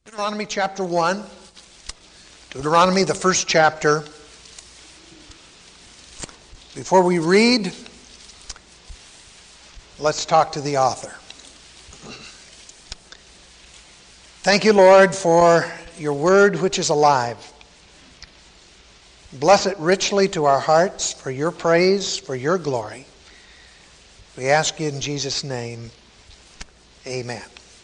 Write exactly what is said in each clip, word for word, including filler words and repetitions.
Deuteronomy chapter one. Deuteronomy, the first chapter. Before we read, let's talk to the author. Thank you, Lord, for your word which is alive. Bless it richly to our hearts for your praise, for your glory. We ask you in Jesus' name, amen.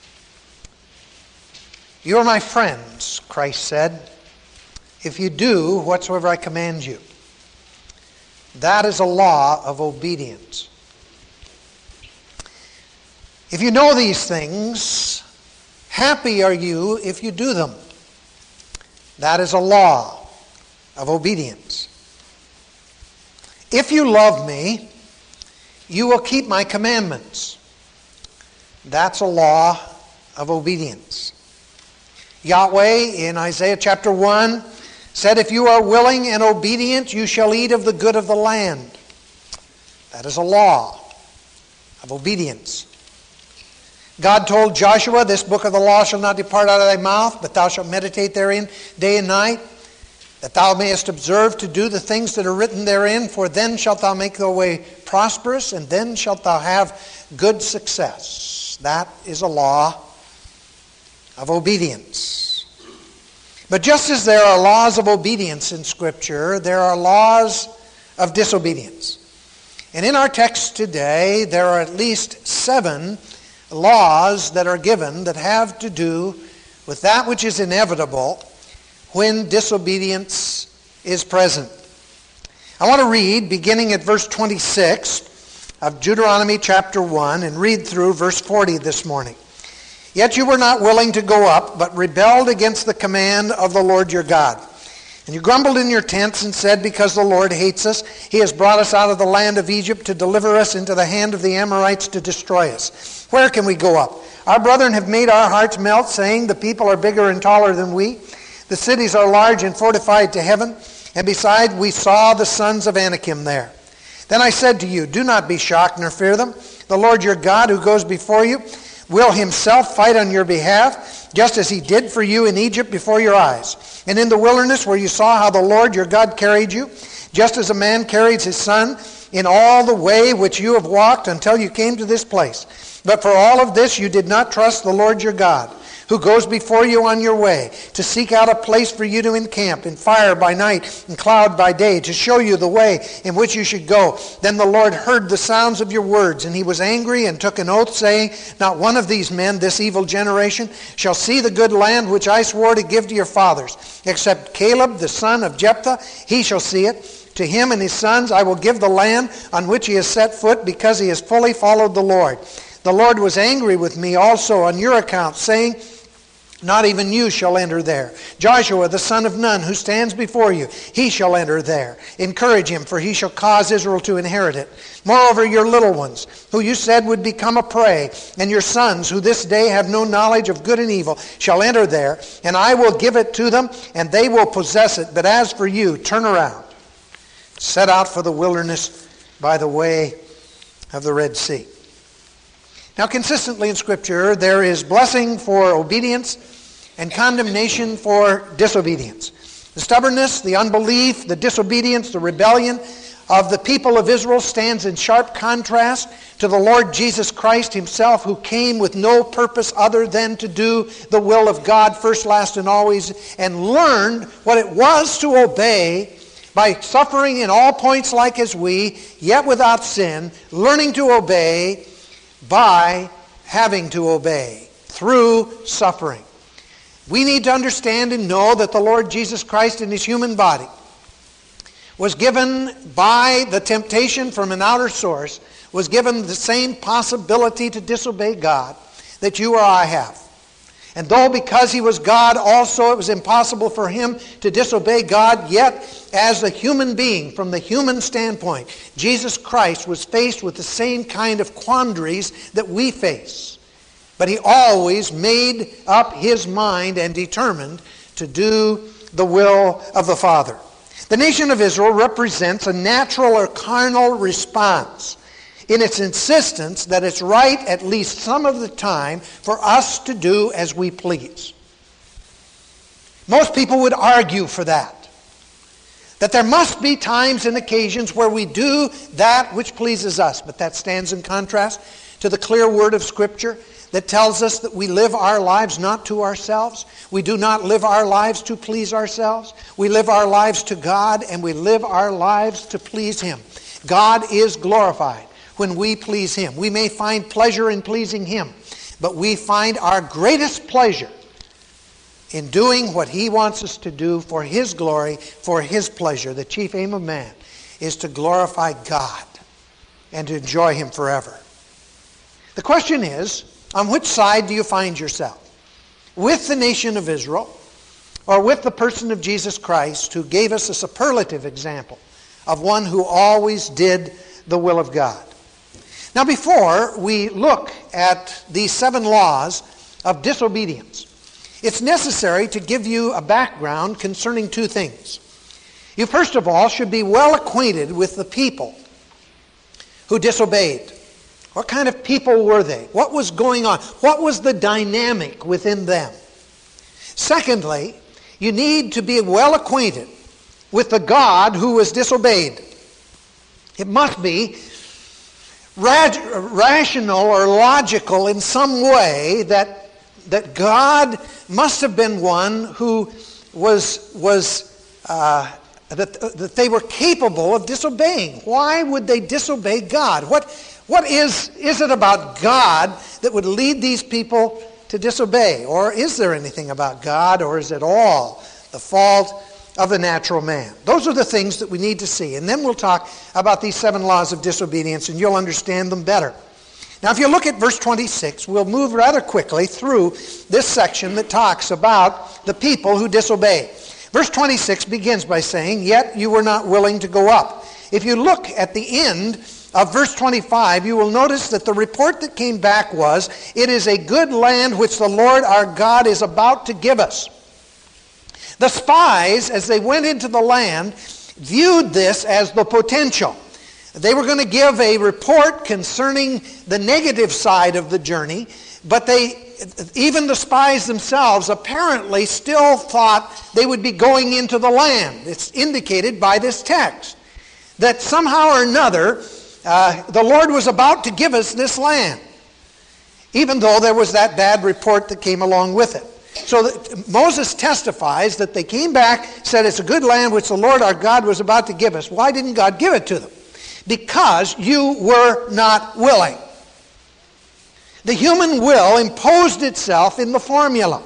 You are my friends, Christ said, if you do whatsoever I command you. That is a law of obedience. If you know these things, happy are you if you do them. That is a law of obedience. If you love me, you will keep my commandments. That's a law of obedience. Yahweh in Isaiah chapter one said, if you are willing and obedient, you shall eat of the good of the land. That is a law of obedience. God told Joshua, this book of the law shall not depart out of thy mouth, but thou shalt meditate therein day and night, that thou mayest observe to do the things that are written therein, for then shalt thou make thy way prosperous, and then shalt thou have good success. That is a law of obedience. But just as there are laws of obedience in Scripture, there are laws of disobedience. And in our text today, there are at least seven laws that are given that have to do with that which is inevitable when disobedience is present. I want to read, beginning at verse twenty-six of Deuteronomy chapter one, and read through verse forty this morning. Yet you were not willing to go up, but rebelled against the command of the Lord your God. And you grumbled in your tents and said, because the Lord hates us, he has brought us out of the land of Egypt to deliver us into the hand of the Amorites to destroy us. Where can we go up? Our brethren have made our hearts melt, saying, the people are bigger and taller than we. The cities are large and fortified to heaven. And beside, we saw the sons of Anakim there. Then I said to you, do not be shocked nor fear them. The Lord your God, who goes before you, will himself fight on your behalf, just as he did for you in Egypt before your eyes. And in the wilderness where you saw how the Lord your God carried you, just as a man carries his son, in all the way which you have walked until you came to this place. But for all of this you did not trust the Lord your God, who goes before you on your way, to seek out a place for you to encamp, in fire by night and cloud by day, to show you the way in which you should go. Then the Lord heard the sounds of your words, and he was angry and took an oath, saying, not one of these men, this evil generation, shall see the good land which I swore to give to your fathers, except Caleb the son of Jephthah, he shall see it. To him and his sons I will give the land on which he has set foot, because he has fully followed the Lord. The Lord was angry with me also on your account, saying, not even you shall enter there. Joshua the son of Nun, who stands before you, he shall enter there. Encourage him, for he shall cause Israel to inherit it. Moreover, your little ones, who you said would become a prey, and your sons, who this day have no knowledge of good and evil, shall enter there, and I will give it to them, and they will possess it. But as for you, turn around. Set out for the wilderness by the way of the Red Sea. Now, consistently in Scripture, there is blessing for obedience and condemnation for disobedience. The stubbornness, the unbelief, the disobedience, the rebellion of the people of Israel stands in sharp contrast to the Lord Jesus Christ himself, who came with no purpose other than to do the will of God first, last, and always, and learned what it was to obey by suffering in all points like as we, yet without sin, learning to obey by having to obey through suffering. We need to understand and know that the Lord Jesus Christ in his human body was given by the temptation from an outer source, was given the same possibility to disobey God that you or I have. And though because he was God also it was impossible for him to disobey God, yet as a human being, from the human standpoint, Jesus Christ was faced with the same kind of quandaries that we face. But he always made up his mind and determined to do the will of the Father. The nation of Israel represents a natural or carnal response in its insistence that it's right at least some of the time for us to do as we please. Most people would argue for that. That there must be times and occasions where we do that which pleases us. But that stands in contrast to the clear word of Scripture that tells us that we live our lives not to ourselves. We do not live our lives to please ourselves. We live our lives to God, and we live our lives to please Him. God is glorified when we please Him. We may find pleasure in pleasing Him, but we find our greatest pleasure in doing what He wants us to do for His glory, for His pleasure. The chief aim of man is to glorify God and to enjoy Him forever. The question is, on which side do you find yourself? With the nation of Israel, or with the person of Jesus Christ, who gave us a superlative example of one who always did the will of God? Now, before we look at these seven laws of disobedience, it's necessary to give you a background concerning two things. You, first of all, should be well acquainted with the people who disobeyed. What kind of people were they? What was going on? What was the dynamic within them? Secondly, you need to be well acquainted with the God who was disobeyed. It must be rational or logical in some way that that God must have been one who was, was uh, that, that they were capable of disobeying. Why would they disobey God? What, what is, is it about God that would lead these people to disobey? Or is there anything about God, or is it all the fault of the natural man? Those are the things that we need to see. And then we'll talk about these seven laws of disobedience, and you'll understand them better. Now, if you look at verse twenty-six, we'll move rather quickly through this section that talks about the people who disobey. Verse twenty-six begins by saying, "Yet you were not willing to go up." If you look at the end of verse twenty-five, you will notice that the report that came back was, "It is a good land which the Lord our God is about to give us." The spies, as they went into the land, viewed this as the potential. They were going to give a report concerning the negative side of the journey, but they, even the spies themselves, apparently still thought they would be going into the land. It's indicated by this text that somehow or another uh, the Lord was about to give us this land, even though there was that bad report that came along with it. So that Moses testifies that they came back, said it's a good land which the Lord our God was about to give us. Why didn't God give it to them? Because you were not willing. The human will imposed itself in the formula.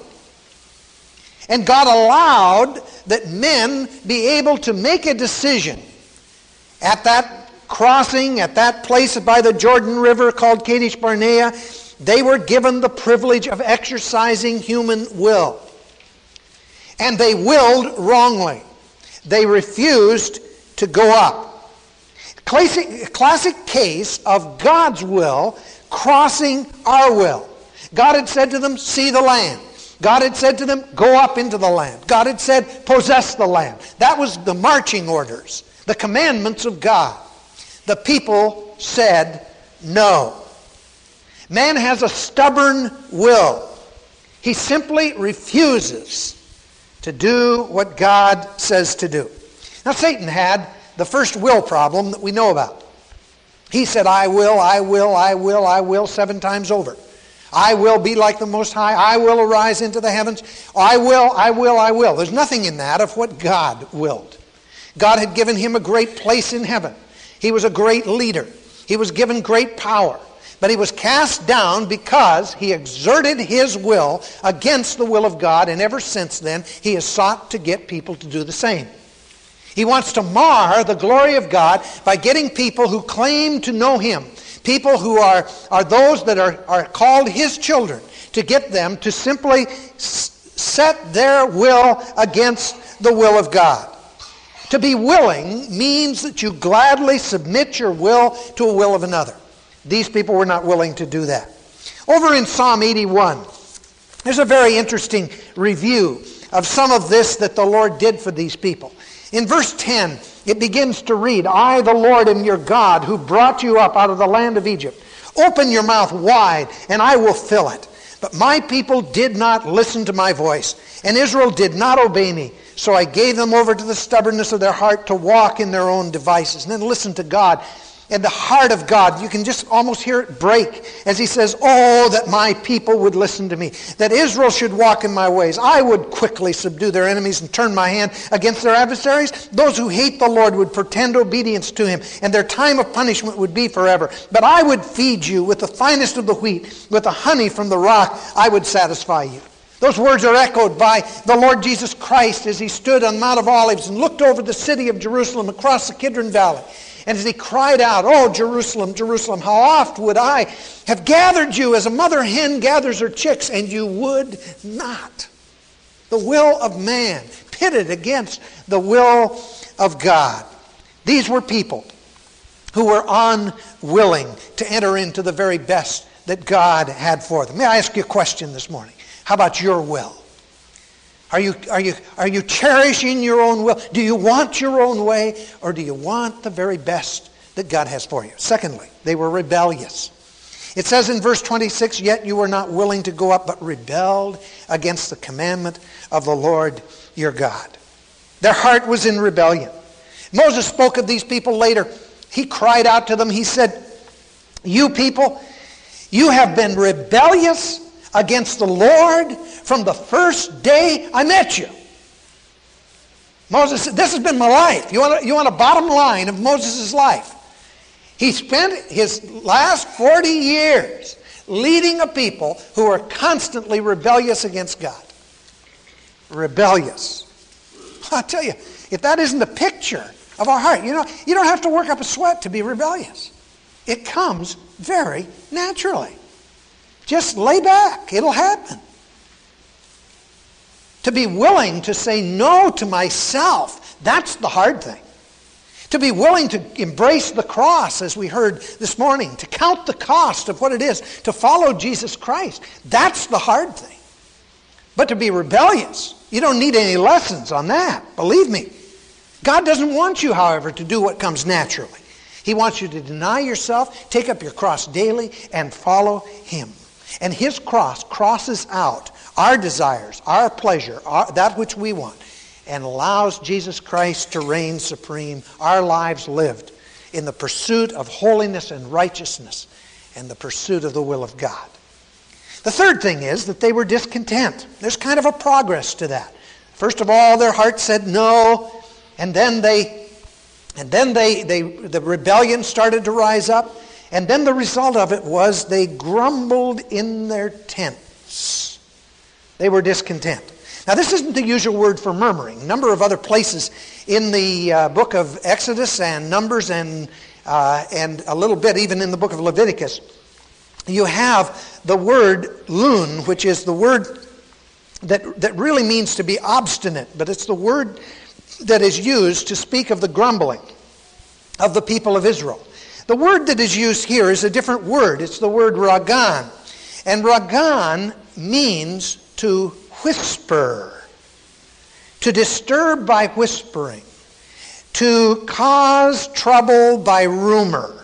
And God allowed that men be able to make a decision at that crossing, at that place by the Jordan River called Kadesh Barnea. They were given the privilege of exercising human will. And they willed wrongly. They refused to go up. Classic, classic case of God's will crossing our will. God had said to them, see the land. God had said to them, go up into the land. God had said, possess the land. That was the marching orders, the commandments of God. The people said no. Man has a stubborn will. He simply refuses to do what God says to do. Now, Satan had the first will problem that we know about. He said, I will, I will, I will, I will, seven times over. I will be like the Most High. I will arise into the heavens. I will, I will, I will. There's nothing in that of what God willed. God had given him a great place in heaven. He was a great leader. He was given great power. But he was cast down because he exerted his will against the will of God, and ever since then, he has sought to get people to do the same. He wants to mar the glory of God by getting people who claim to know him, people who are, are those that are, are called his children, to get them to simply s- set their will against the will of God. To be willing means that you gladly submit your will to a will of another. These people were not willing to do that. Over in Psalm eighty-one, there's a very interesting review of some of this that the Lord did for these people. In verse ten, it begins to read, I, the Lord, am your God, who brought you up out of the land of Egypt. Open your mouth wide, and I will fill it. But my people did not listen to my voice, and Israel did not obey me. So I gave them over to the stubbornness of their heart to walk in their own devices. And then listen to God. And the heart of God, you can just almost hear it break as he says, oh, that my people would listen to me, that Israel should walk in my ways. I would quickly subdue their enemies and turn my hand against their adversaries. Those who hate the Lord would pretend obedience to him, and their time of punishment would be forever. But I would feed you with the finest of the wheat, with the honey from the rock, I would satisfy you. Those words are echoed by the Lord Jesus Christ as he stood on Mount of Olives and looked over the city of Jerusalem across the Kidron Valley. And as he cried out, oh, Jerusalem, Jerusalem, how oft would I have gathered you as a mother hen gathers her chicks, and you would not. The will of man pitted against the will of God. These were people who were unwilling to enter into the very best that God had for them. May I ask you a question this morning? How about your will? Are you, are you, are you cherishing your own will? Do you want your own way, or do you want the very best that God has for you? Secondly, they were rebellious. It says in verse twenty-six, yet you were not willing to go up, but rebelled against the commandment of the Lord your God. Their heart was in rebellion. Moses spoke of these people later. He cried out to them. He said, you people, you have been rebellious against the Lord from the first day I met you. Moses said, this has been my life. You want, a, you want a bottom line of Moses' life? He spent his last forty years leading a people who are constantly rebellious against God. Rebellious. I'll tell you, if that isn't a picture of our heart, you know, you don't have to work up a sweat to be rebellious. It comes very naturally. Just lay back. It'll happen. To be willing to say no to myself, that's the hard thing. To be willing to embrace the cross, as we heard this morning, to count the cost of what it is to follow Jesus Christ, that's the hard thing. But to be rebellious, you don't need any lessons on that. Believe me. God doesn't want you, however, to do what comes naturally. He wants you to deny yourself, take up your cross daily, and follow him. And his cross crosses out our desires, our pleasure, our, that which we want, and allows Jesus Christ to reign supreme, our lives lived in the pursuit of holiness and righteousness and the pursuit of the will of God. The third thing is that they were discontent. There's kind of a progress to that. First of all, their heart said no, and then they, and then they, they, the rebellion started to rise up. And then the result of it was they grumbled in their tents. They were discontent. Now, this isn't the usual word for murmuring. A number of other places in the uh, book of Exodus and Numbers and, uh, and a little bit even in the book of Leviticus, you have the word lun, which is the word that, that really means to be obstinate, but it's the word that is used to speak of the grumbling of the people of Israel. The word that is used here is a different word. It's the word ragan. And ragan means to whisper, to disturb by whispering, to cause trouble by rumor,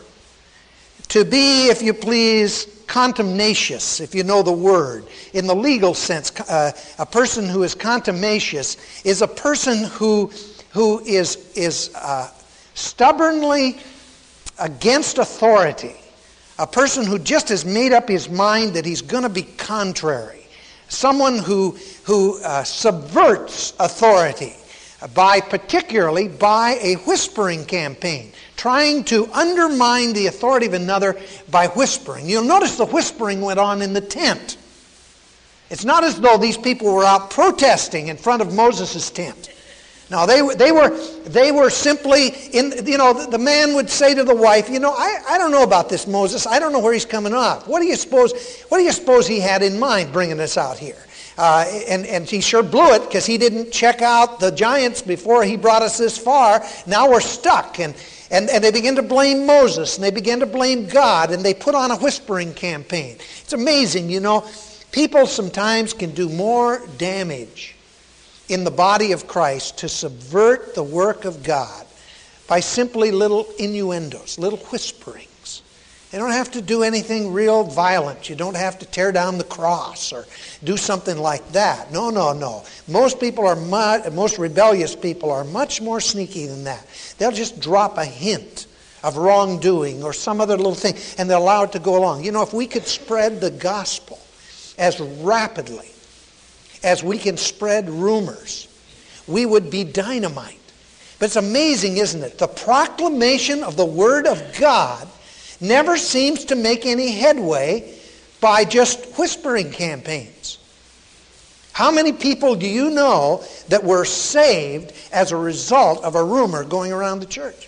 to be, if you please, contumacious, if you know the word. In the legal sense, uh, a person who is contumacious is a person who, who is, is uh, stubbornly against authority, a person who just has made up his mind that he's going to be contrary, someone who, who uh, subverts authority by particularly by a whispering campaign, trying to undermine the authority of another by whispering. You'll notice the whispering went on in the tent. It's not as though these people were out protesting in front of Moses' tent. No, they, they were they were simply, in. you know, the, the man would say to the wife, you know, I, I don't know about this Moses. I don't know where he's coming off. What do you suppose, what do you suppose he had in mind bringing us out here? Uh, and, and he sure blew it because he didn't check out the giants before he brought us this far. Now we're stuck. And, and, and they begin to blame Moses, and they begin to blame God, and they put on a whispering campaign. It's amazing, you know. People sometimes can do more damage in the body of Christ to subvert the work of God by simply little innuendos, little whisperings. You don't have to do anything real violent. You don't have to tear down the cross or do something like that. No, no, no. Most people are mu- most rebellious people are much more sneaky than that. They'll just drop a hint of wrongdoing or some other little thing, and they'll allow it to go along. You know, if we could spread the gospel as rapidly as we can spread rumors, we would be dynamite. But it's amazing, isn't it? The proclamation of the Word of God never seems to make any headway by just whispering campaigns. How many people do you know that were saved as a result of a rumor going around the church?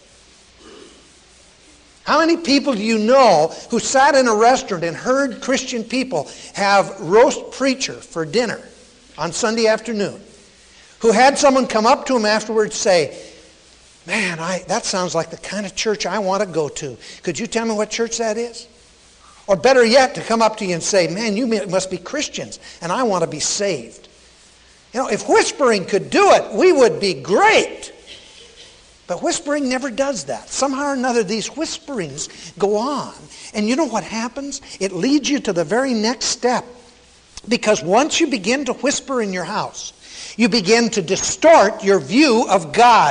How many people do you know who sat in a restaurant and heard Christian people have roast preacher for dinner on Sunday afternoon, who had someone come up to him afterwards and say, man, I, that sounds like the kind of church I want to go to. Could you tell me what church that is? Or better yet, to come up to you and say, man, you must be Christians, and I want to be saved. You know, if whispering could do it, we would be great. But whispering never does that. Somehow or another, these whisperings go on. And you know what happens? It leads you to the very next step. Because once you begin to whisper in your house, you begin to distort your view of God.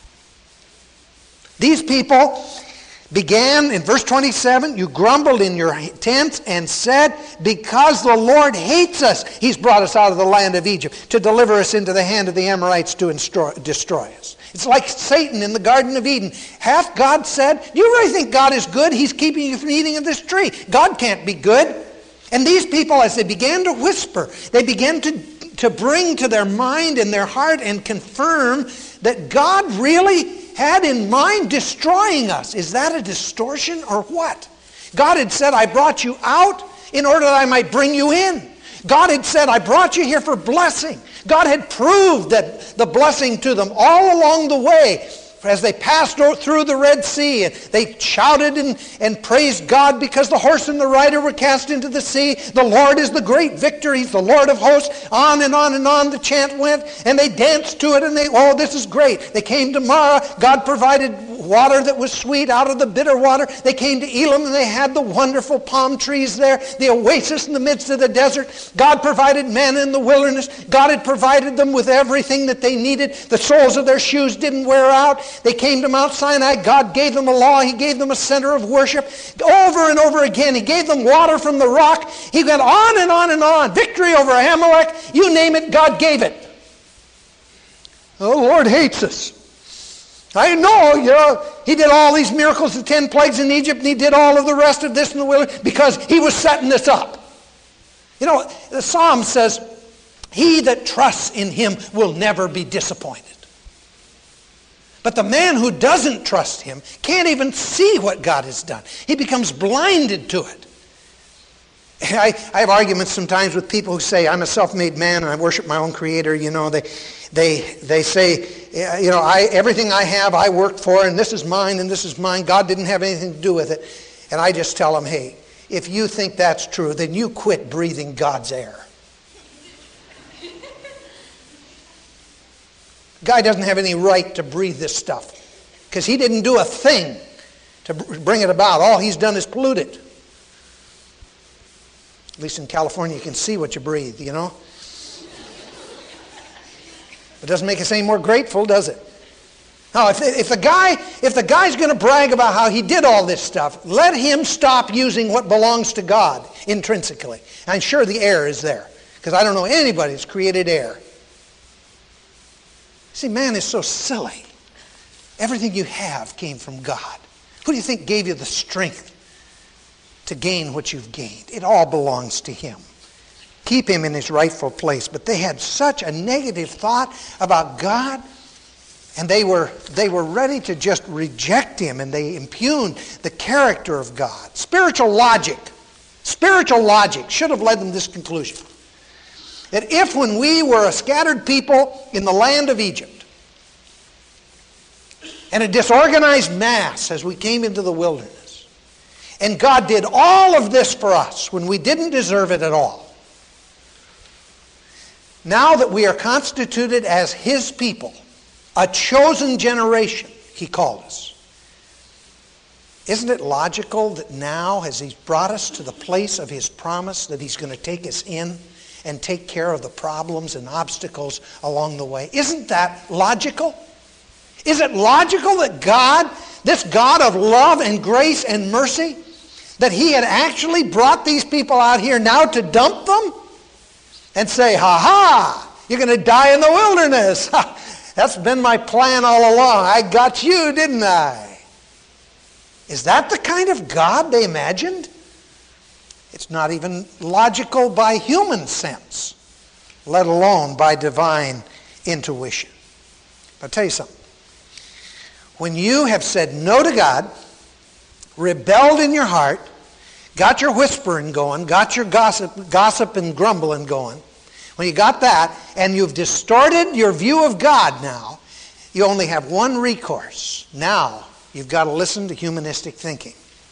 These people began in verse twenty-seven, you grumbled in your tents and said, because the Lord hates us, He's brought us out of the land of Egypt to deliver us into the hand of the Amorites to destroy us. It's like Satan in the Garden of Eden. Hath God said, do you really think God is good? He's keeping you from eating of this tree. God can't be good. And these people, as they began to whisper, they began to, to bring to their mind and their heart and confirm that God really had in mind destroying us. Is that a distortion or what? God had said, I brought you out in order that I might bring you in. God had said, I brought you here for blessing. God had proved that the blessing to them all along the way. As they passed through the Red Sea, and they shouted and, and praised God because the horse and the rider were cast into the sea. The Lord is the great victor. He's the Lord of hosts. On and on and on the chant went, and they danced to it, and they, oh, this is great. They came to Marah. God provided water that was sweet out of the bitter water. They came to Elim, and they had the wonderful palm trees there, the oasis in the midst of the desert. God provided manna in the wilderness. God had provided them with everything that they needed. The soles of their shoes didn't wear out. They came to Mount Sinai. God gave them a law. He gave them a center of worship. Over and over again, He gave them water from the rock. He went on and on and on. Victory over Amalek. You name it, God gave it. The Lord hates us. I know, you know, He did all these miracles, the ten plagues in Egypt, and He did all of the rest of this in the wilderness because He was setting this up. You know, the Psalm says, he that trusts in Him will never be disappointed. But the man who doesn't trust Him can't even see what God has done. He becomes blinded to it. I, I have arguments sometimes with people who say, I'm a self-made man and I worship my own Creator. You know, they they they say, you know, I everything I have I worked for, and this is mine and this is mine. God didn't have anything to do with it. And I just tell them, hey, if you think that's true, then you quit breathing God's air. Guy doesn't have any right to breathe this stuff because He didn't do a thing to bring it about. All He's done is pollute it. At least in California you can see what you breathe, you know. It doesn't make us any more grateful, does it? No, if, if the guy, if the guy's going to brag about how he did all this stuff, let him stop using what belongs to God intrinsically. I'm sure the air is there because I don't know anybody that's created air. See, man is so silly. Everything you have came from God. Who do you think gave you the strength to gain what you've gained? It all belongs to Him. Keep Him in His rightful place. But they had such a negative thought about God, and they were, they were ready to just reject Him, and they impugned the character of God. Spiritual logic, spiritual logic should have led them to this conclusion. That if when we were a scattered people in the land of Egypt and a disorganized mass as we came into the wilderness, and God did all of this for us when we didn't deserve it at all, now that we are constituted as His people, a chosen generation, He called us, Isn't it logical that now, as he's brought us to the place of his promise, that he's going to take us in and take care of the problems and obstacles along the way? Isn't that logical? Is it logical that God, this God of love and grace and mercy, that he had actually brought these people out here now to dump them and say, ha ha, you're going to die in the wilderness. That's been my plan all along. I got you, didn't I? Is that the kind of God they imagined? It's not even logical by human sense, let alone by divine intuition. But I'll tell you something. When you have said no to God, rebelled in your heart, got your whispering going, got your gossip, gossip and grumbling going, when you got that, and you've distorted your view of God now, you only have one recourse. Now, you've got to listen to humanistic thinking.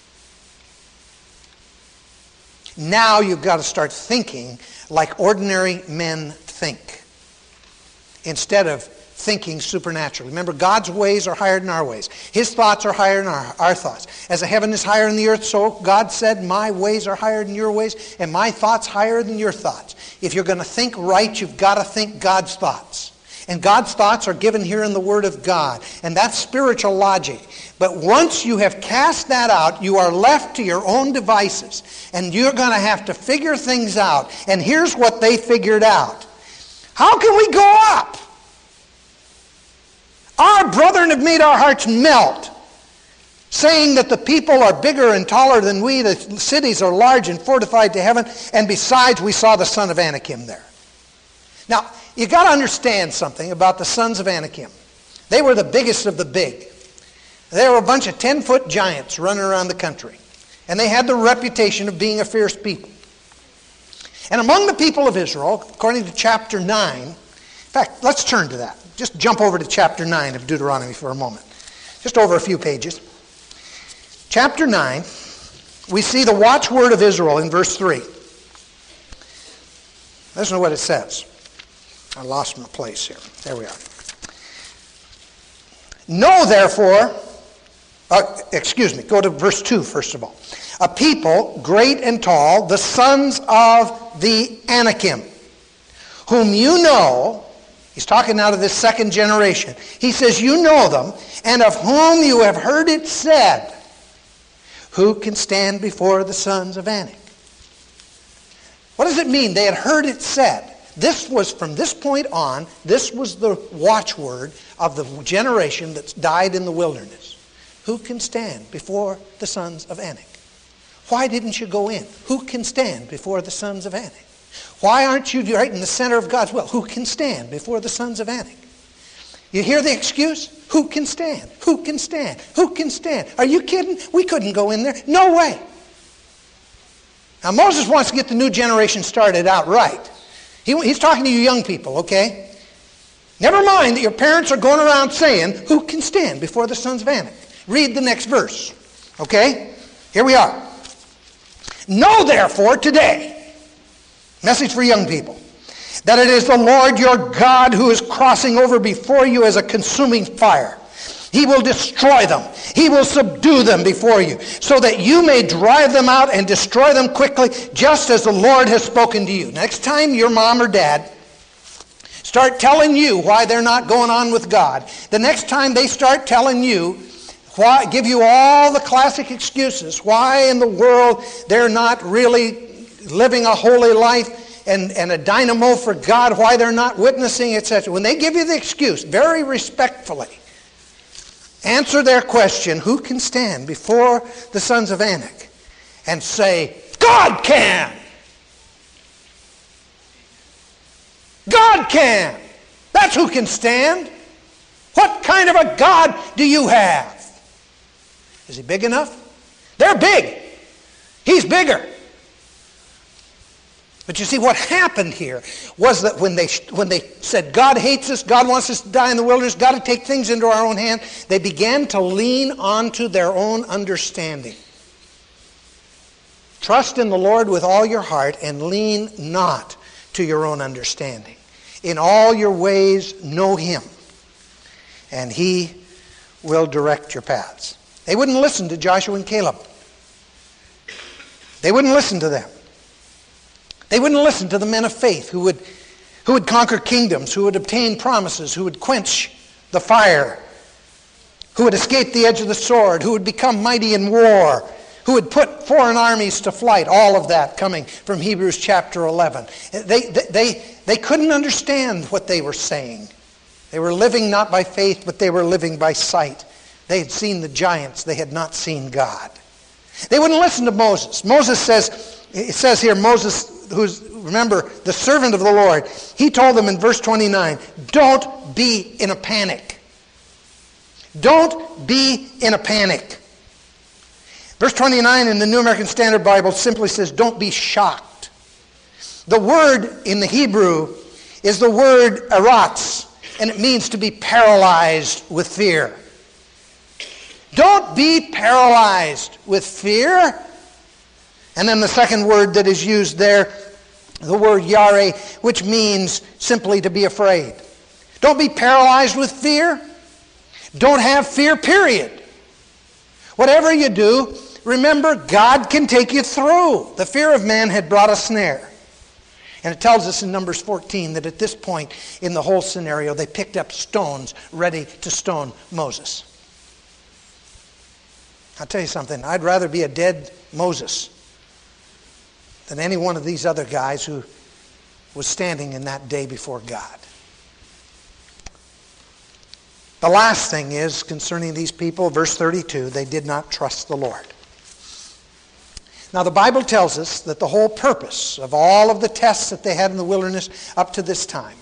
Now you've got to start thinking like ordinary men think, instead of thinking supernaturally. Remember, God's ways are higher than our ways. His thoughts are higher than our, our thoughts. As the heaven is higher than the earth, so God said, my ways are higher than your ways, and my thoughts higher than your thoughts. If you're going to think right, you've got to think God's thoughts. And God's thoughts are given here in the Word of God. And that's spiritual logic. But once you have cast that out, you are left to your own devices. And you're going to have to figure things out. And here's what they figured out. How can we go up? Our brethren have made our hearts melt, saying that the people are bigger and taller than we, the cities are large and fortified to heaven, and besides we saw the son of Anakim there. Now, you've got to understand something about the sons of Anakim. They were the biggest of the big. They were a bunch of ten-foot giants running around the country. And they had the reputation of being a fierce people. And among the people of Israel, according to chapter nine, in fact, let's turn to that. Just jump over to chapter nine of Deuteronomy for a moment. Just over a few pages. Chapter nine, we see the watchword of Israel in verse three. Listen to what it says. I lost my place here. There we are. Know therefore, uh, excuse me, go to verse two first of all. A people great and tall, the sons of the Anakim, whom you know. He's talking now to this second generation. He says, you know them, and of whom you have heard it said, who can stand before the sons of Anak? What does it mean? They had heard it said. This was, from this point on, this was the watchword of the generation that died in the wilderness. Who can stand before the sons of Anak? Why didn't you go in? Who can stand before the sons of Anak? Why aren't you right in the center of God's will? Who can stand before the sons of Anak? You hear the excuse? Who can stand? Who can stand? Who can stand? Are you kidding? We couldn't go in there. No way. Now Moses wants to get the new generation started out right. He, he's talking to you young people, okay? Never mind that your parents are going around saying, who can stand before the sons of Anak? Read the next verse, okay? Here we are. Know therefore today, message for young people, that it is the Lord your God who is crossing over before you as a consuming fire. He will destroy them. He will subdue them before you, so that you may drive them out and destroy them quickly, just as the Lord has spoken to you. Next time your mom or dad start telling you why they're not going on with God, the next time they start telling you, why, give you all the classic excuses, why in the world they're not really living a holy life and, and a dynamo for God, why they're not witnessing, et cetera. When they give you the excuse, very respectfully, answer their question, who can stand before the sons of Anak, and say, God can! God can! That's who can stand. What kind of a God do you have? Is he big enough? They're big. He's bigger. But you see, what happened here was that when they when they said, God hates us, God wants us to die in the wilderness, got to take things into our own hand, they began to lean onto their own understanding. Trust in the Lord with all your heart and lean not to your own understanding. In all your ways know Him, and He will direct your paths. They wouldn't listen to Joshua and Caleb. They wouldn't listen to them. They wouldn't listen to the men of faith who would, who would conquer kingdoms, who would obtain promises, who would quench the fire, who would escape the edge of the sword, who would become mighty in war, who would put foreign armies to flight. All of that coming from Hebrews chapter eleven. They, they, they, they couldn't understand what they were saying. They were living not by faith, but they were living by sight. They had seen the giants. They had not seen God. They wouldn't listen to Moses. Moses says, it says here, Moses, who's, remember, the servant of the Lord, he told them in verse twenty-nine, don't be in a panic. Don't be in a panic. Verse twenty-nine in the New American Standard Bible simply says, don't be shocked. The word in the Hebrew is the word eratz, and it means to be paralyzed with fear. Don't be paralyzed with fear. And then the second word that is used there, the word yare, which means simply to be afraid. Don't be paralyzed with fear. Don't have fear, period. Whatever you do, remember, God can take you through. The fear of man had brought a snare. And it tells us in Numbers fourteen that at this point in the whole scenario, they picked up stones ready to stone Moses. I'll tell you something, I'd rather be a dead Moses than any one of these other guys who was standing in that day before God. The last thing is concerning these people, verse thirty-two, they did not trust the Lord. Now the Bible tells us that the whole purpose of all of the tests that they had in the wilderness up to this time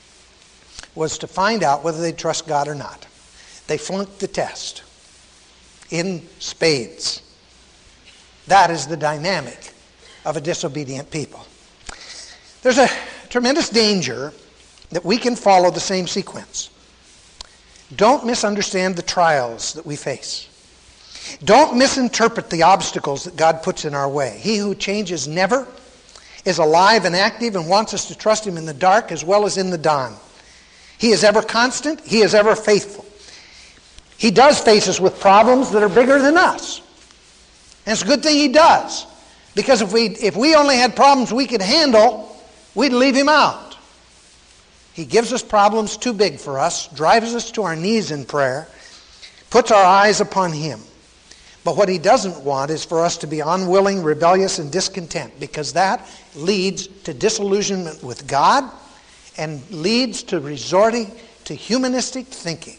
was to find out whether they'd trust God or not. They flunked the test in spades. That is the dynamic of a disobedient people. There's a tremendous danger that we can follow the same sequence. Don't misunderstand the trials that we face. Don't misinterpret the obstacles that God puts in our way. He who changes never is alive and active and wants us to trust Him in the dark as well as in the dawn. He is ever constant. He is ever faithful. He does face us with problems that are bigger than us. And it's a good thing He does. Because if we, if we only had problems we could handle, we'd leave Him out. He gives us problems too big for us, drives us to our knees in prayer, puts our eyes upon Him. But what He doesn't want is for us to be unwilling, rebellious, and discontent, because that leads to disillusionment with God and leads to resorting to humanistic thinking.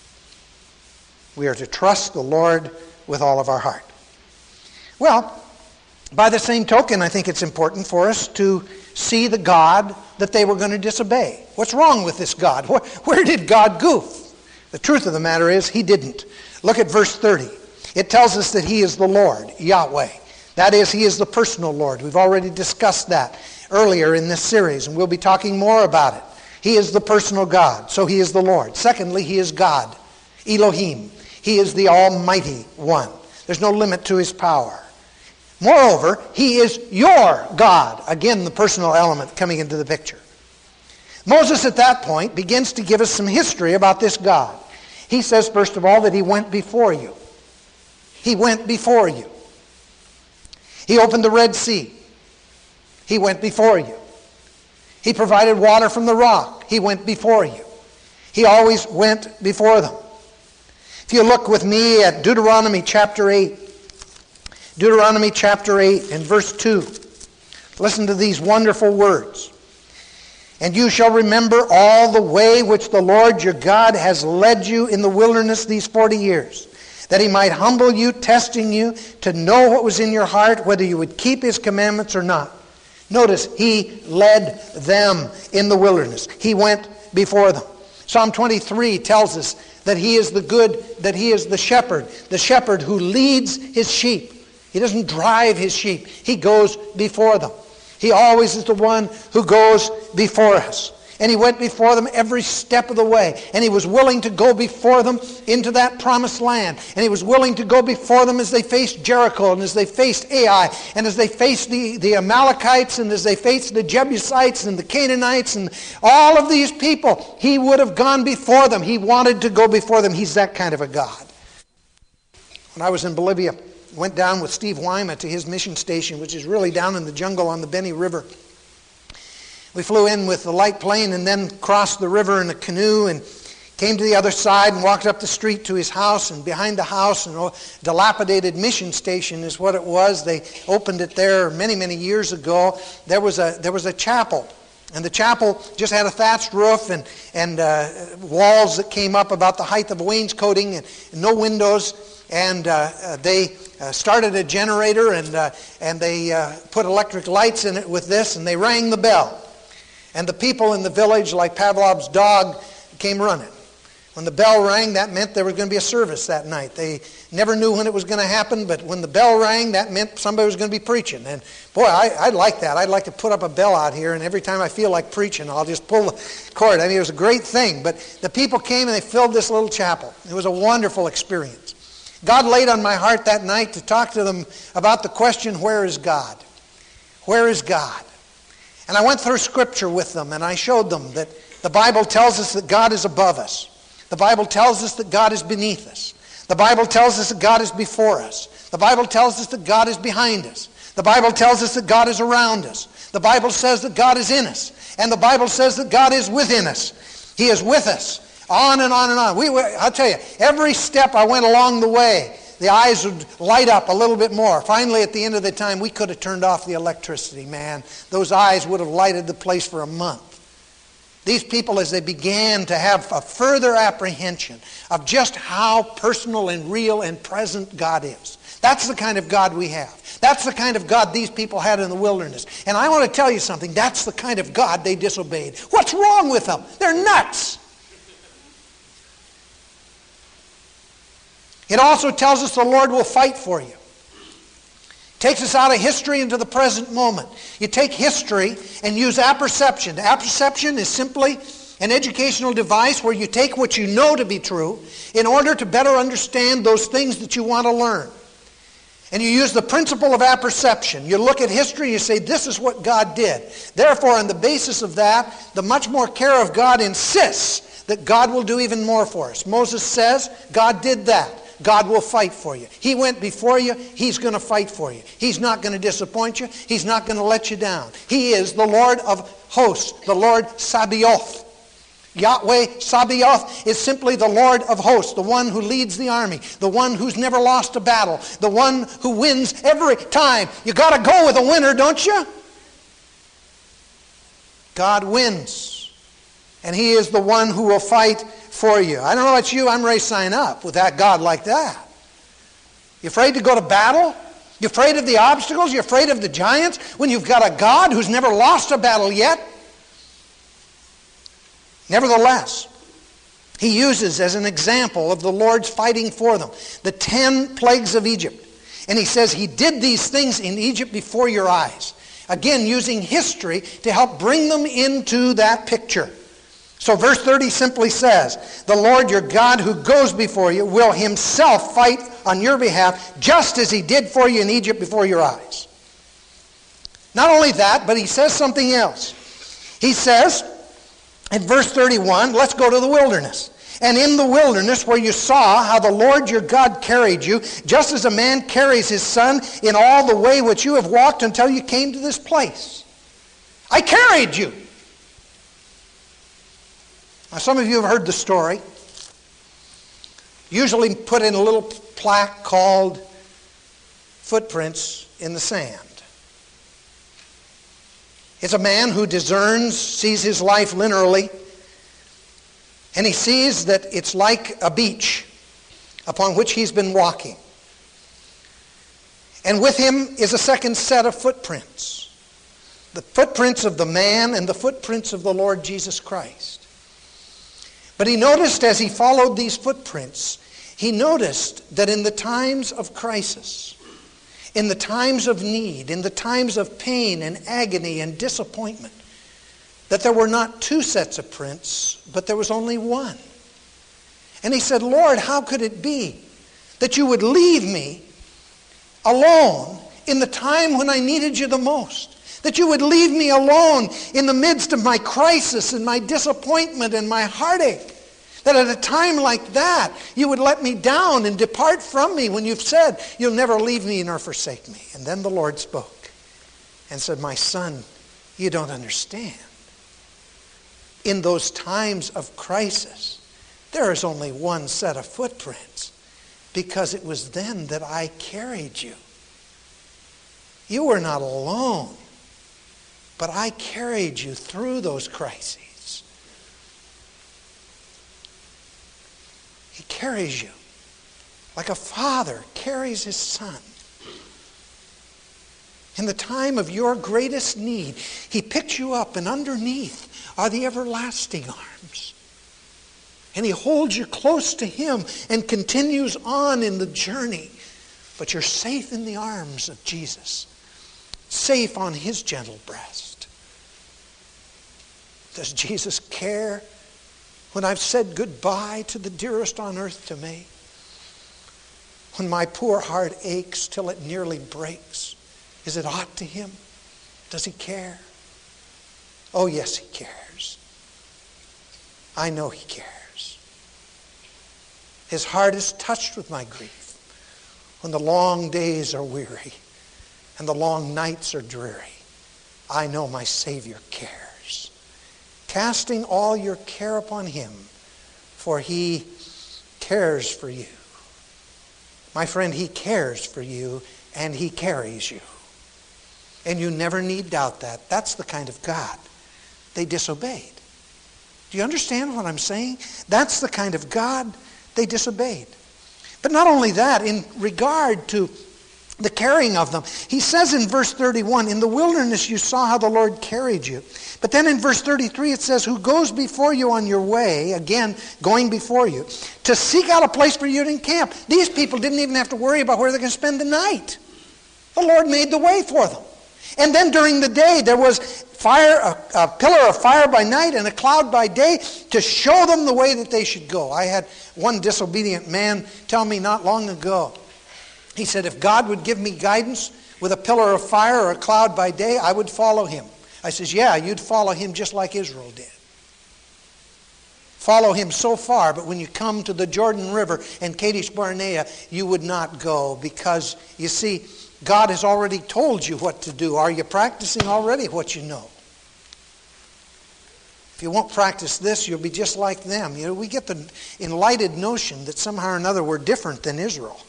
We are to trust the Lord with all of our heart. Well, by the same token, I think it's important for us to see the God that they were going to disobey. What's wrong with this God? Where, where did God goof? The truth of the matter is, He didn't. Look at verse thirty. It tells us that He is the Lord, Yahweh. That is, He is the personal Lord. We've already discussed that earlier in this series, and we'll be talking more about it. He is the personal God, so He is the Lord. Secondly, He is God, Elohim. He is the Almighty One. There's no limit to His power. Moreover, He is your God. Again, the personal element coming into the picture. Moses at that point begins to give us some history about this God. He says, first of all, that He went before you. He went before you. He opened the Red Sea. He went before you. He provided water from the rock. He went before you. He always went before them. If you look with me at Deuteronomy chapter eight, Deuteronomy chapter eight and verse two, listen to these wonderful words. And you shall remember all the way which the Lord your God has led you in the wilderness these forty years, that He might humble you, testing you, to know what was in your heart, whether you would keep His commandments or not. Notice, He led them in the wilderness. He went before them. Psalm twenty-three tells us that He is the good, that He is the shepherd, the shepherd who leads His sheep. He doesn't drive His sheep. He goes before them. He always is the one who goes before us. And He went before them every step of the way. And He was willing to go before them into that promised land. And He was willing to go before them as they faced Jericho and as they faced Ai and as they faced the, the Amalekites and as they faced the Jebusites and the Canaanites and all of these people. He would have gone before them. He wanted to go before them. He's that kind of a God. When I was in Bolivia, went down with Steve Wyma to his mission station, which is really down in the jungle on the Beni River. We flew in with the light plane and then crossed the river in a canoe and came to the other side and walked up the street to his house. And behind the house, a dilapidated mission station is what it was. They opened it there many, many years ago. There was a there was a chapel. And the chapel just had a thatched roof and, and uh, walls that came up about the height of wainscoting and, and no windows. And uh, uh, they uh, started a generator and, uh, and they uh, put electric lights in it with this, and they rang the bell. And the people in the village, like Pavlov's dog, came running. When the bell rang, that meant there was going to be a service that night. They never knew when it was going to happen, but when the bell rang, that meant somebody was going to be preaching. And boy, I, I'd like that. I'd like to put up a bell out here, and every time I feel like preaching, I'll just pull the cord. I mean, it was a great thing. But the people came and they filled this little chapel. It was a wonderful experience. God laid on my heart that night to talk to them about the question, where is God? Where is God? And I went through Scripture with them, and I showed them that the Bible tells us that God is above us. The Bible tells us that God is beneath us. The Bible tells us that God is before us. The Bible tells us that God is behind us. The Bible tells us that God is around us. The Bible says that God is in us. And the Bible says that God is within us. He is with us. On and on and on. We, I'll tell you, every step I went along the way, the eyes would light up a little bit more. Finally, at the end of the time, we could have turned off the electricity, man. Those eyes would have lighted the place for a month. These people, as they began to have a further apprehension of just how personal and real and present God is. That's the kind of God we have. That's the kind of God these people had in the wilderness. And I want to tell you something. That's the kind of God they disobeyed. What's wrong with them? They're nuts. It also tells us the Lord will fight for you. Takes us out of history into the present moment. You take history and use apperception. Apperception is simply an educational device where you take what you know to be true in order to better understand those things that you want to learn. And you use the principle of apperception. You look at history and you say, this is what God did. Therefore, on the basis of that, the much more care of God insists that God will do even more for us. Moses says, God did that. God will fight for you. He went before you. He's going to fight for you. He's not going to disappoint you. He's not going to let you down. He is the Lord of hosts, the Lord Sabaoth. Yahweh Sabaoth is simply the Lord of hosts, the one who leads the army, the one who's never lost a battle, the one who wins every time. You got to go with a winner, don't you? God wins. And He is the one who will fight for you. I don't know about you, I'm ready to sign up with that God like that. You afraid to go to battle? You afraid of the obstacles? You afraid of the giants? When you've got a God who's never lost a battle yet? Nevertheless, He uses as an example of the Lord's fighting for them the ten plagues of Egypt. And He says He did these things in Egypt before your eyes. Again, using history to help bring them into that picture. So verse thirty simply says, the Lord your God who goes before you will Himself fight on your behalf, just as He did for you in Egypt before your eyes. Not only that, but He says something else. He says, in verse thirty-one, let's go to the wilderness. And in the wilderness where you saw how the Lord your God carried you, just as a man carries his son in all the way which you have walked until you came to this place. I carried you. Now, some of you have heard the story. Usually put in a little plaque called Footprints in the Sand. It's a man who discerns, sees his life linearly, and he sees that it's like a beach upon which he's been walking. And with him is a second set of footprints. The footprints of the man and the footprints of the Lord Jesus Christ. But he noticed as he followed these footprints, he noticed that in the times of crisis, in the times of need, in the times of pain and agony and disappointment, that there were not two sets of prints, but there was only one. And he said, Lord, how could it be that you would leave me alone in the time when I needed you the most? That you would leave me alone in the midst of my crisis and my disappointment and my heartache. That at a time like that, you would let me down and depart from me when you've said, you'll never leave me nor forsake me. And then the Lord spoke and said, my son, you don't understand. In those times of crisis, there is only one set of footprints, because it was then that I carried you. You were not alone, but I carried you through those crises. He carries you like a father carries his son. In the time of your greatest need, he picks you up, and underneath are the everlasting arms. And he holds you close to him and continues on in the journey. But you're safe in the arms of Jesus, safe on his gentle breast. Does Jesus care when I've said goodbye to the dearest on earth to me? When my poor heart aches till it nearly breaks, is it aught to him? Does he care? Oh, yes, he cares. I know he cares. His heart is touched with my grief when the long days are weary and the long nights are dreary. I know my Savior cares. Casting all your care upon him, for he cares for you. My friend, he cares for you and he carries you. And you never need doubt that. That's the kind of God they disobeyed. Do you understand what I'm saying? That's the kind of God they disobeyed. But not only that, in regard to the carrying of them, he says in verse thirty-one, in the wilderness you saw how the Lord carried you. But then in verse thirty-three it says, who goes before you on your way, again, going before you, to seek out a place for you to encamp. These people didn't even have to worry about where they're going to spend the night. The Lord made the way for them. And then during the day there was fire, a, a pillar of fire by night and a cloud by day to show them the way that they should go. I had one disobedient man tell me not long ago, he said, if God would give me guidance with a pillar of fire or a cloud by day, I would follow him. I says, yeah, you'd follow him just like Israel did. Follow him so far, but when you come to the Jordan River and Kadesh Barnea, you would not go, because, you see, God has already told you what to do. Are you practicing already what you know? If you won't practice this, you'll be just like them. You know, we get the enlightened notion that somehow or another we're different than Israel.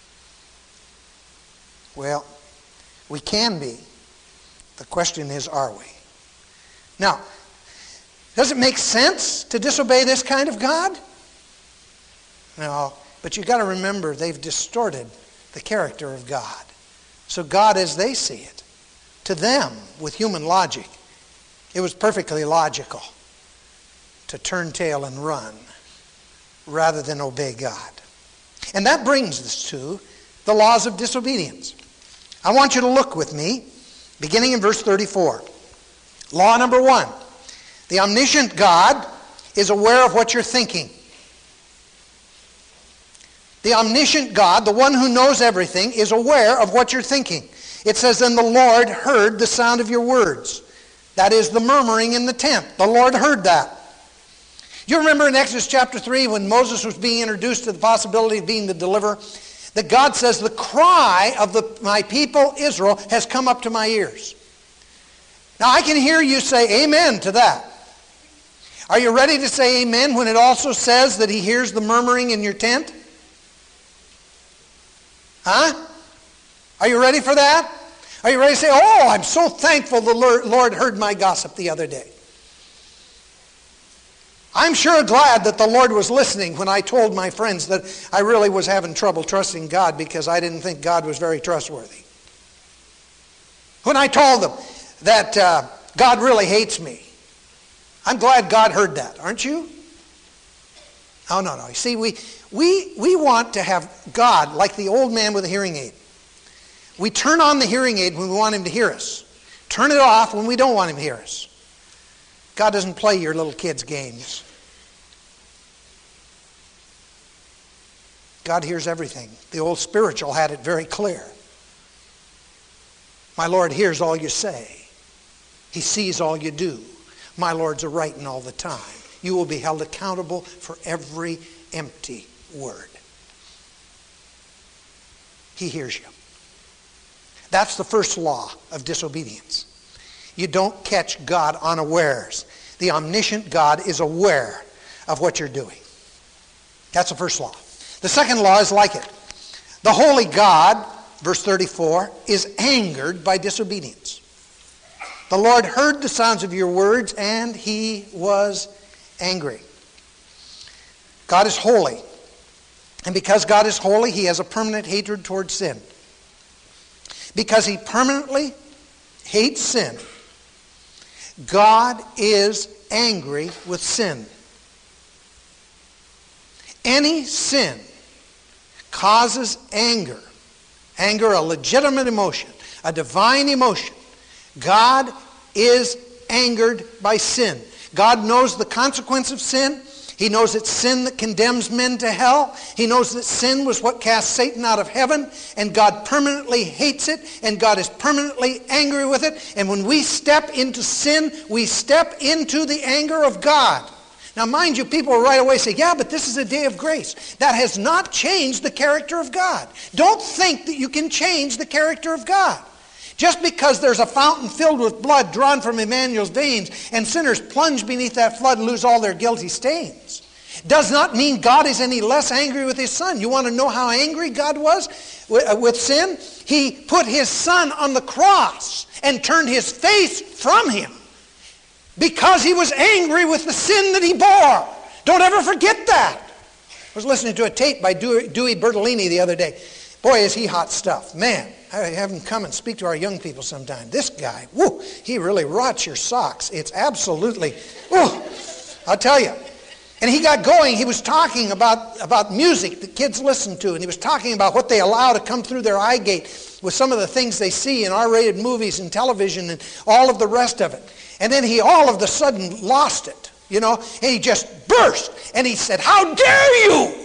Well, we can be. The question is, are we? Now, does it make sense to disobey this kind of God? No, but you've got to remember they've distorted the character of God. So God, as they see it, to them, with human logic, it was perfectly logical to turn tail and run rather than obey God. And that brings us to the laws of disobedience. I want you to look with me, beginning in verse thirty-four. Law number one. The omniscient God is aware of what you're thinking. The omniscient God, the one who knows everything, is aware of what you're thinking. It says, then the Lord heard the sound of your words. That is the murmuring in the tent. The Lord heard that. Do you remember in Exodus chapter three when Moses was being introduced to the possibility of being the deliverer? That God says, the cry of the, my people Israel has come up to my ears. Now I can hear you say amen to that. Are you ready to say amen when it also says that he hears the murmuring in your tent? Huh? Are you ready for that? Are you ready to say, oh, I'm so thankful the Lord heard my gossip the other day. I'm sure glad that the Lord was listening when I told my friends that I really was having trouble trusting God because I didn't think God was very trustworthy. When I told them that uh, God really hates me, I'm glad God heard that, aren't you? Oh, no, no. You see, we, we, we want to have God like the old man with a hearing aid. We turn on the hearing aid when we want him to hear us. Turn it off when we don't want him to hear us. God doesn't play your little kids' games. God hears everything. The old spiritual had it very clear. My Lord hears all you say. He sees all you do. My Lord's a writing all the time. You will be held accountable for every empty word. He hears you. That's the first law of disobedience. You don't catch God unawares. The omniscient God is aware of what you're doing. That's the first law. The second law is like it. The holy God, verse thirty-four, is angered by disobedience. The Lord heard the sounds of your words, and he was angry. God is holy. And because God is holy, he has a permanent hatred towards sin. Because he permanently hates sin, God is angry with sin. Any sin causes anger. Anger, a legitimate emotion, a divine emotion. God is angered by sin. God knows the consequence of sin. He knows it's sin that condemns men to hell. He knows that sin was what cast Satan out of heaven, and God permanently hates it, and God is permanently angry with it. And when we step into sin, we step into the anger of God. Now, mind you, people will right away say, yeah, but this is a day of grace. That has not changed the character of God. Don't think that you can change the character of God. Just because there's a fountain filled with blood drawn from Emmanuel's veins and sinners plunge beneath that flood and lose all their guilty stains does not mean God is any less angry with his Son. You want to know how angry God was with sin? He put his Son on the cross and turned his face from him because he was angry with the sin that he bore. Don't ever forget that. I was listening to a tape by Dewey, Dewey Bertolini the other day. Boy, is he hot stuff. Man, I have him come and speak to our young people sometime. This guy, whoo, he really rots your socks. It's absolutely, whoo, I'll tell you. And he got going. He was talking about, about music that kids listen to, and he was talking about what they allow to come through their eye gate with some of the things they see in R-rated movies and television and all of the rest of it. And then he all of a sudden lost it, you know, and he just burst. And he said, how dare you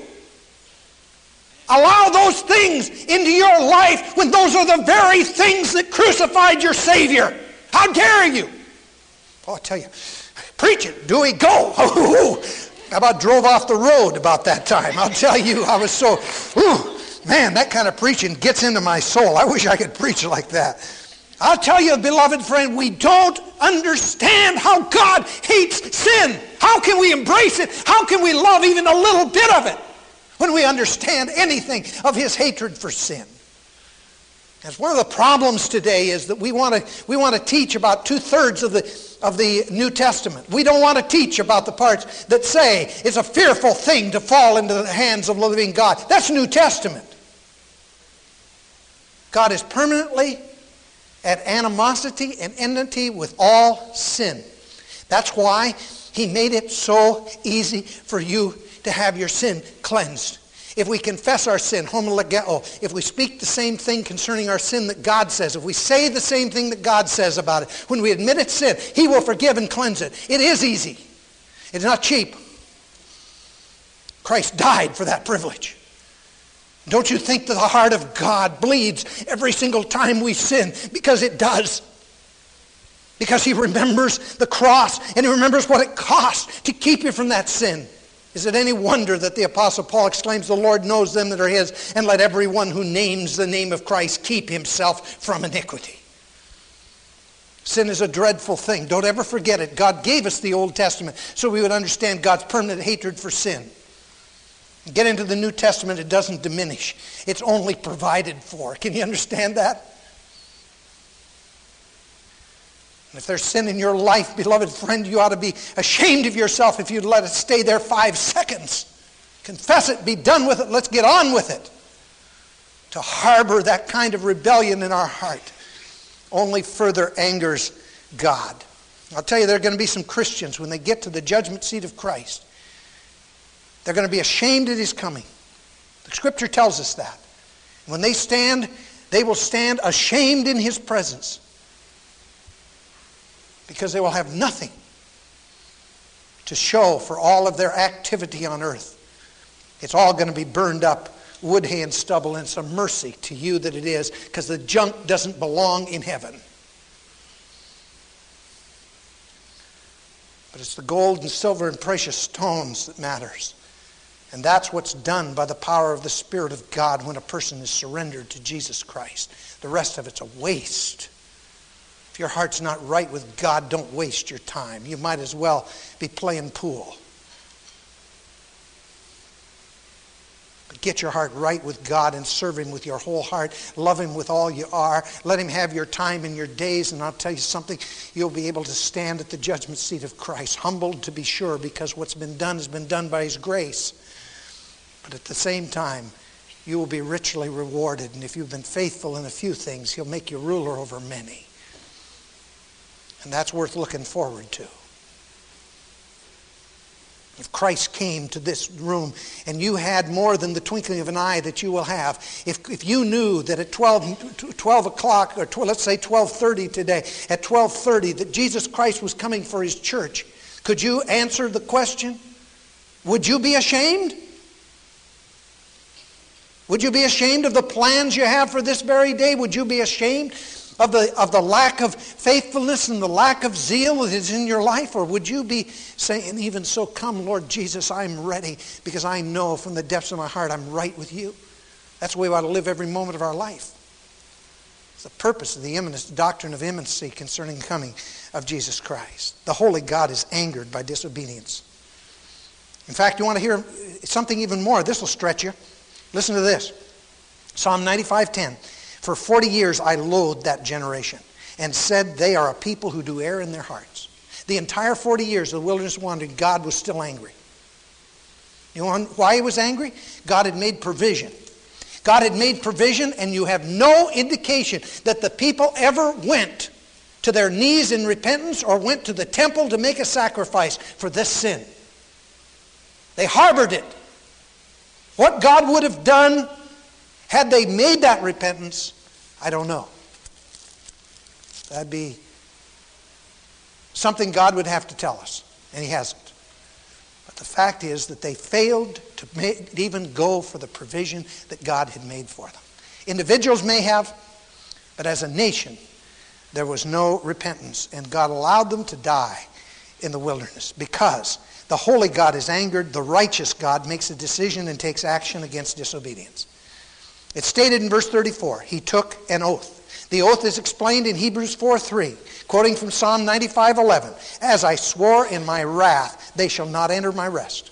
allow those things into your life when those are the very things that crucified your Savior? How dare you? Oh, I'll tell you, preach it, Dewey, go. I about drove off the road about that time. I'll tell you, I was so, whew, man, that kind of preaching gets into my soul. I wish I could preach like that. I'll tell you, beloved friend, we don't understand how God hates sin. How can we embrace it? How can we love even a little bit of it when we understand anything of his hatred for sin? That's one of the problems today, is that we want to we want to teach about two-thirds of the of the New Testament. We don't want to teach about the parts that say it's a fearful thing to fall into the hands of the living God. That's New Testament. God is permanently at animosity and enmity with all sin. That's why he made it so easy for you to have your sin cleansed. If we confess our sin, homologeo, if we speak the same thing concerning our sin that God says, if we say the same thing that God says about it, when we admit it's sin, he will forgive and cleanse it. It is easy. It's not cheap. Christ died for that privilege. Don't you think that the heart of God bleeds every single time we sin? Because it does. Because he remembers the cross, and he remembers what it cost to keep you from that sin. Is it any wonder that the Apostle Paul exclaims, the Lord knows them that are his, and let everyone who names the name of Christ keep himself from iniquity. Sin is a dreadful thing. Don't ever forget it. God gave us the Old Testament so we would understand God's permanent hatred for sin. Get into the New Testament, it doesn't diminish. It's only provided for. Can you understand that? And if there's sin in your life, beloved friend, you ought to be ashamed of yourself if you'd let it stay there five seconds. Confess it, be done with it, let's get on with it. To harbor that kind of rebellion in our heart only further angers God. I'll tell you, there are going to be some Christians, when they get to the judgment seat of Christ, they're going to be ashamed at his coming. The Scripture tells us that. When they stand, they will stand ashamed in his presence, because they will have nothing to show for all of their activity on earth. It's all going to be burned up, wood, hay, and stubble, and it's a mercy to you that it is, because the junk doesn't belong in heaven. But But it's the gold and silver and precious stones that matters. And that's what's done by the power of the Spirit of God when a person is surrendered to Jesus Christ. The rest of it's a waste. If your heart's not right with God, don't waste your time. You might as well be playing pool. But get your heart right with God and serve Him with your whole heart. Love Him with all you are. Let Him have your time and your days. And I'll tell you something, you'll be able to stand at the judgment seat of Christ. Humbled to be sure, because what's been done has been done by His grace. But at the same time, you will be richly rewarded. And if you've been faithful in a few things, He'll make you ruler over many. And that's worth looking forward to. If Christ came to this room and you had more than the twinkling of an eye that you will have, if, if you knew that at twelve, twelve o'clock, or twelve, let's say twelve thirty today, at twelve thirty that Jesus Christ was coming for His church, could you answer the question? Would you be ashamed? Would you be ashamed of the plans you have for this very day? Would you be ashamed of the, of the lack of faithfulness and the lack of zeal that is in your life? Or would you be saying, even so, come, Lord Jesus, I'm ready, because I know from the depths of my heart I'm right with you. That's the way we ought to live every moment of our life. It's the purpose of the imminent doctrine of imminency concerning the coming of Jesus Christ. The holy God is angered by disobedience. In fact, you want to hear something even more. This will stretch you. Listen to this. Psalm ninety-five ten. For forty years I loathed that generation and said, they are a people who do err in their hearts. The entire forty years of the wilderness wandering, God was still angry. You know why He was angry? God had made provision. God had made provision, and you have no indication that the people ever went to their knees in repentance or went to the temple to make a sacrifice for this sin. They harbored it. What God would have done had they made that repentance, I don't know. That'd be something God would have to tell us, and He hasn't. But the fact is that they failed to make, even go for the provision that God had made for them. Individuals may have, but as a nation, there was no repentance, and God allowed them to die in the wilderness because the holy God is angered. The righteous God makes a decision and takes action against disobedience. It's stated in verse thirty-four, He took an oath. The oath is explained in Hebrews four three, quoting from Psalm ninety-five eleven. As I swore in my wrath, they shall not enter my rest.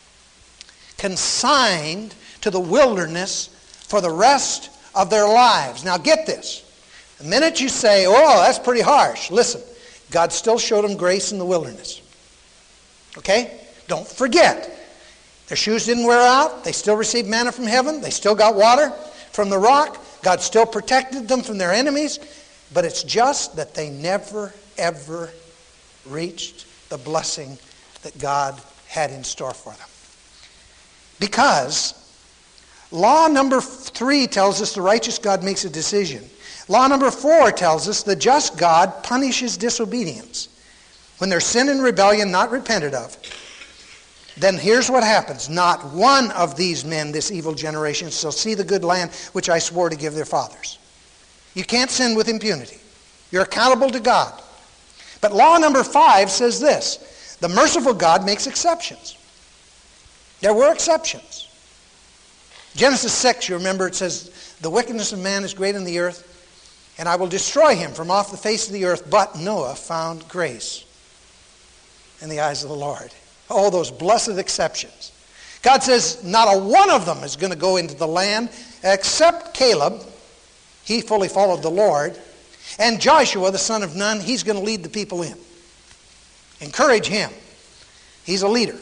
Consigned to the wilderness for the rest of their lives. Now get this. The minute you say, oh, that's pretty harsh, listen, God still showed them grace in the wilderness. Okay? Don't forget. Their shoes didn't wear out. They still received manna from heaven. They still got water from the rock. God still protected them from their enemies. But it's just that they never, ever reached the blessing that God had in store for them. Because law number three tells us the righteous God makes a decision. Law number four tells us the just God punishes disobedience. When there's sin and rebellion not repented of, then here's what happens. Not one of these men, this evil generation, shall see the good land which I swore to give their fathers. You can't sin with impunity. You're accountable to God. But law number five says this. The merciful God makes exceptions. There were exceptions. Genesis six, you remember, it says, the wickedness of man is great in the earth, and I will destroy him from off the face of the earth. But Noah found grace in the eyes of the Lord. Oh, those blessed exceptions. God says not a one of them is going to go into the land except Caleb. He fully followed the Lord. And Joshua, the son of Nun, he's going to lead the people in. Encourage him. He's a leader.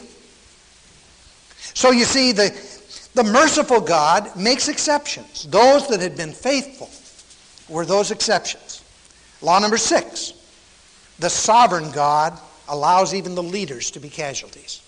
So you see, the, the merciful God makes exceptions. Those that had been faithful were those exceptions. Law number six. The sovereign God allows even the leaders to be casualties.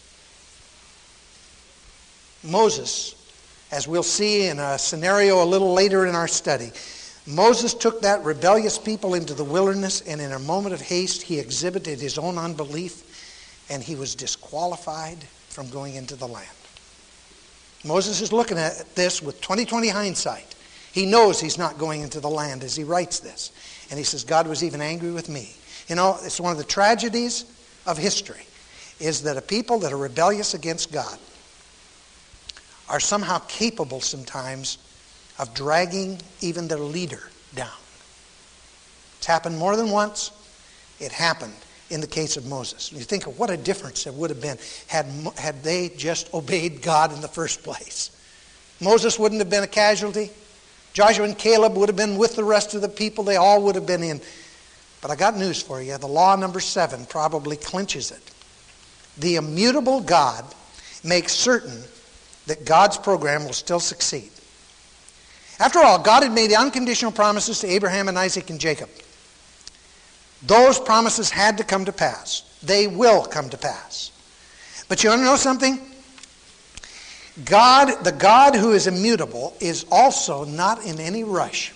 Moses, as we'll see in a scenario a little later in our study, Moses took that rebellious people into the wilderness, and in a moment of haste he exhibited his own unbelief, and he was disqualified from going into the land. Moses is looking at this with twenty twenty hindsight. He knows he's not going into the land as he writes this. And he says, God was even angry with me. You know, it's one of the tragedies of history is that a people that are rebellious against God are somehow capable sometimes of dragging even their leader down. It's happened more than once. It happened in the case of Moses. You think of what a difference it would have been had, had they just obeyed God in the first place. Moses wouldn't have been a casualty. Joshua and Caleb would have been with the rest of the people. They all would have been in. But I got news for you. The law number seven probably clinches it. The immutable God makes certain that God's program will still succeed. After all, God had made unconditional promises to Abraham and Isaac and Jacob. Those promises had to come to pass. They will come to pass. But you want to know something? God, the God who is immutable, is also not in any rush.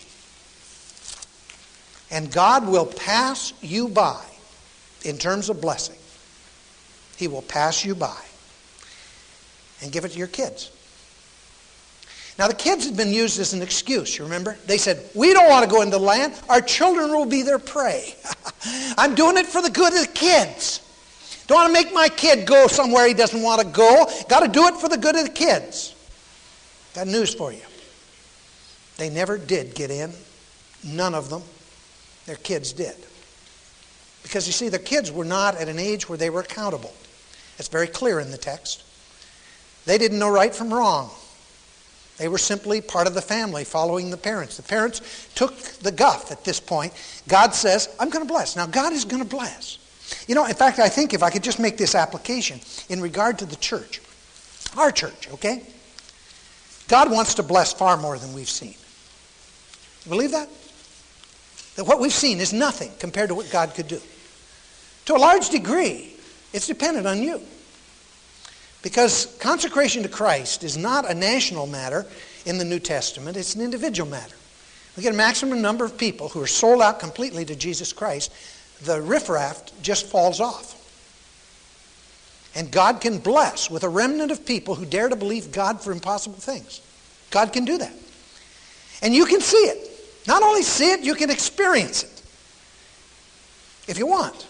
And God will pass you by in terms of blessing. He will pass you by and give it to your kids. Now the kids had been used as an excuse, you remember? They said, we don't want to go into the land. Our children will be their prey. I'm doing it for the good of the kids. Don't want to make my kid go somewhere he doesn't want to go. Got to do it for the good of the kids. Got news for you. They never did get in. None of them. Their kids did. Because you see, their kids were not at an age where they were accountable. It's very clear in the text. They didn't know right from wrong. They were simply part of the family following the parents. The parents took the guff at this point. God says, I'm going to bless. Now, God is going to bless. You know, in fact, I think if I could just make this application in regard to the church, our church, okay? God wants to bless far more than we've seen. You believe that? That what we've seen is nothing compared to what God could do. To a large degree, it's dependent on you. Because consecration to Christ is not a national matter in the New Testament, it's an individual matter. We get a maximum number of people who are sold out completely to Jesus Christ, the riffraff just falls off. And God can bless with a remnant of people who dare to believe God for impossible things. God can do that. And you can see it. Not only see it, you can experience it. If you want.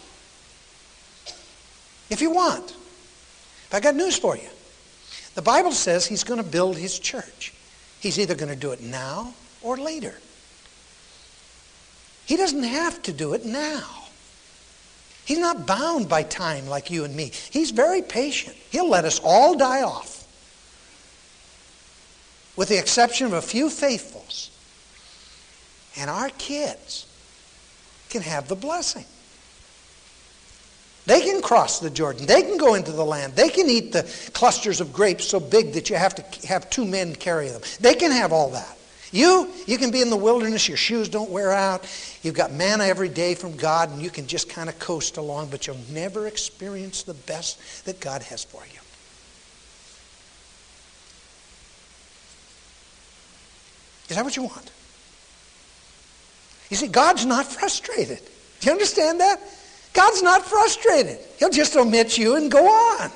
If you want. But I got news for you. The Bible says he's going to build his church. He's either going to do it now or later. He doesn't have to do it now. He's not bound by time like you and me. He's very patient. He'll let us all die off. With the exception of a few faithfuls. And our kids can have the blessing. They can cross the Jordan. They can go into the land. They can eat the clusters of grapes so big that you have to have two men carry them. They can have all that. You, you can be in the wilderness. Your shoes don't wear out. You've got manna every day from God, and you can just kind of coast along, but you'll never experience the best that God has for you. Is that what you want? You see, God's not frustrated. Do you understand that? God's not frustrated. He'll just omit you and go on.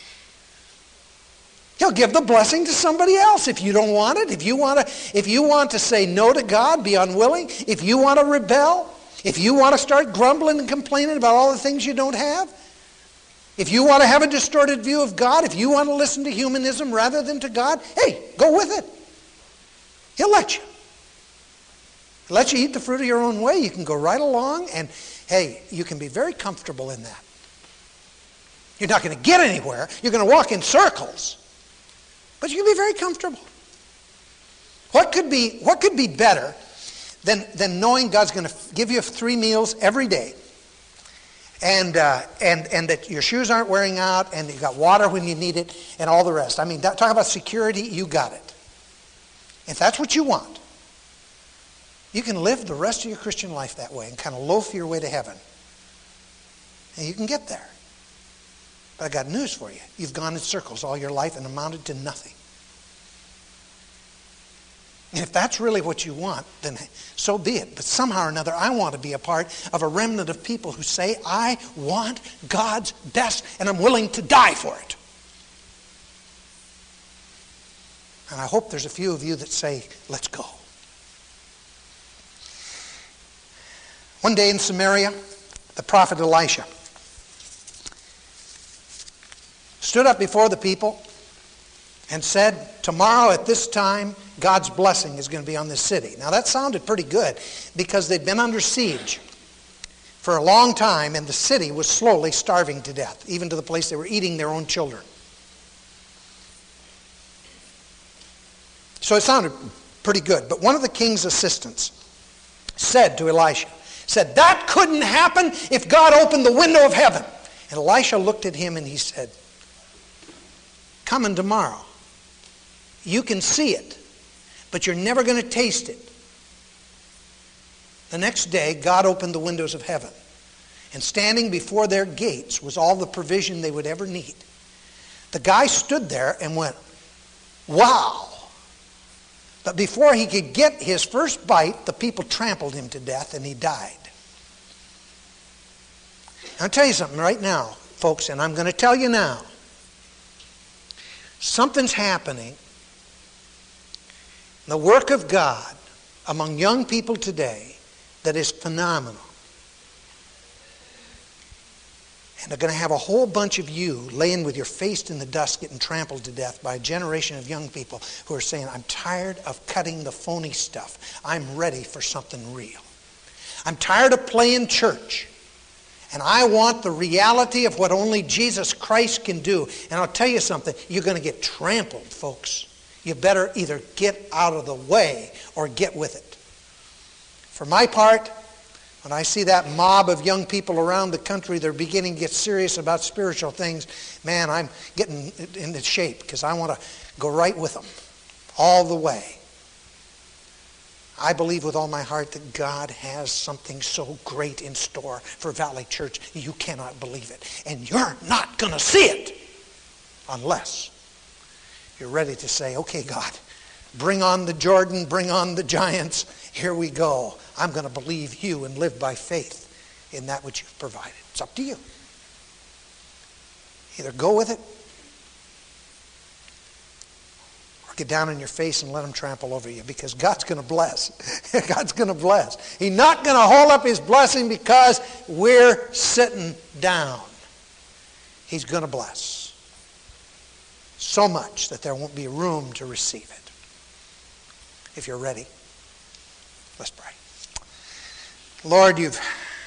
He'll give the blessing to somebody else if you don't want it. If you want to, if you want to say no to God, be unwilling. If you want to rebel, if you want to start grumbling and complaining about all the things you don't have, if you want to have a distorted view of God, if you want to listen to humanism rather than to God, hey, go with it. He'll let you. He'll let you eat the fruit of your own way. You can go right along, and hey, you can be very comfortable in that. You're not going to get anywhere. You're going to walk in circles. But you can be very comfortable. What could be, what could be better than, than knowing God's going to give you three meals every day, and, uh, and, and that your shoes aren't wearing out, and you've got water when you need it, and all the rest? I mean, that, talk about security, you got it. If that's what you want, you can live the rest of your Christian life that way and kind of loaf your way to heaven. And you can get there. But I got news for you. You've gone in circles all your life and amounted to nothing. And if that's really what you want, then so be it. But somehow or another, I want to be a part of a remnant of people who say, I want God's best and I'm willing to die for it. And I hope there's a few of you that say, let's go. One day in Samaria, the prophet Elisha stood up before the people and said, tomorrow at this time, God's blessing is going to be on this city. Now that sounded pretty good because they'd been under siege for a long time and the city was slowly starving to death, even to the place they were eating their own children. So it sounded pretty good. But one of the king's assistants said to Elisha, said, that couldn't happen if God opened the window of heaven. And Elisha looked at him and he said, coming tomorrow. You can see it, but you're never going to taste it. The next day, God opened the windows of heaven. And standing before their gates was all the provision they would ever need. The guy stood there and went, wow. But before he could get his first bite, the people trampled him to death and he died. I'll tell you something right now, folks, and I'm going to tell you now. Something's happening. The work of God among young people today that is phenomenal. And they're going to have a whole bunch of you laying with your face in the dust getting trampled to death by a generation of young people who are saying, I'm tired of cutting the phony stuff. I'm ready for something real. I'm tired of playing church. And I want the reality of what only Jesus Christ can do. And I'll tell you something, you're going to get trampled, folks. You better either get out of the way or get with it. For my part, when I see that mob of young people around the country, they're beginning to get serious about spiritual things, man, I'm getting into shape because I want to go right with them all the way. I believe with all my heart that God has something so great in store for Valley Church, you cannot believe it. And you're not going to see it unless you're ready to say, okay, God, bring on the Jordan, bring on the giants. Here we go. I'm going to believe you and live by faith in that which you've provided. It's up to you. Either go with it or get down on your face and let them trample over you, because God's going to bless. God's going to bless. He's not going to hold up his blessing because we're sitting down. He's going to bless. So much that there won't be room to receive it. If you're ready, let's pray. Lord, you've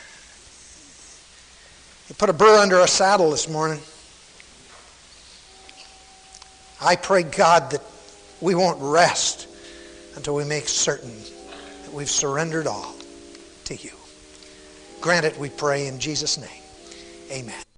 you put a burr under our saddle this morning. I pray, God, that we won't rest until we make certain that we've surrendered all to you. Grant it, we pray, in Jesus' name. Amen.